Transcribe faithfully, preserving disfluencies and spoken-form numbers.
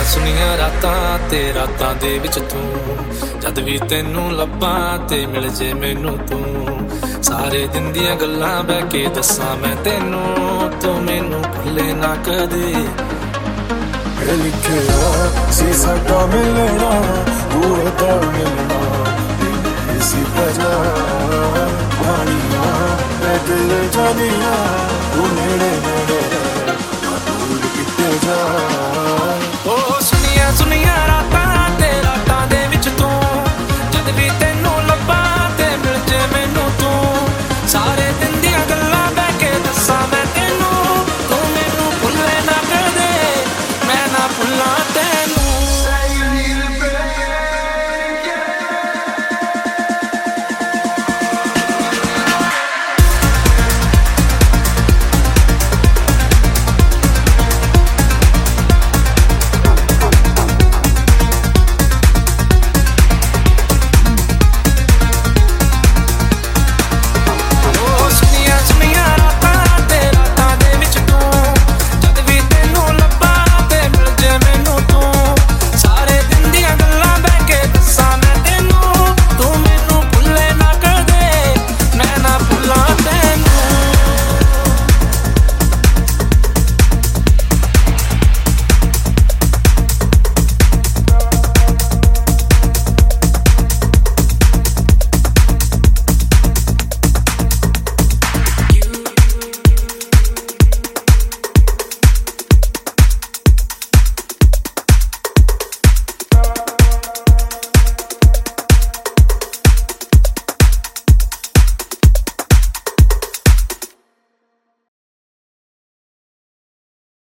ਸੁਨੀਆਂ ਰਾਤਾਂ ਤੇ ਰਾਤਾਂ ਦੇ ਵਿੱਚ ਤੂੰ, ਜਦ ਵੀ ਤੈਨੂੰ ਲੱਭਾਂ ਤੇ ਮਿਲ ਜੇ ਮੈਨੂੰ ਤੂੰ। ਸਾਰੇ ਦਿਨ ਦੀਆਂ ਗੱਲਾਂ ਬਹਿ ਕੇ ਦੱਸਾਂ ਮੈਂ ਤੈਨੂੰ, ਤੂੰ ਮੈਨੂੰ ਭੁੱਲੇ ਨਾ ਕਦੇ। ਇਹ ਲਿਖਿਆ ਸੀ ਸਾਡਾ ਮਿਲਣਾ, ਉਹ ਤਾਂ ਮਿਲਣਾ ਇਸੀ ਵਜ੍ਹਾ ਪਾਣੀਆਂ ਮੈਂ ਦਿਲ ਜਾਨੀਆਂ, ਤੂੰ ਨੇੜੇ ਨੇੜੇ ਦੂਰ ਕਿਤੇ ਜਾ।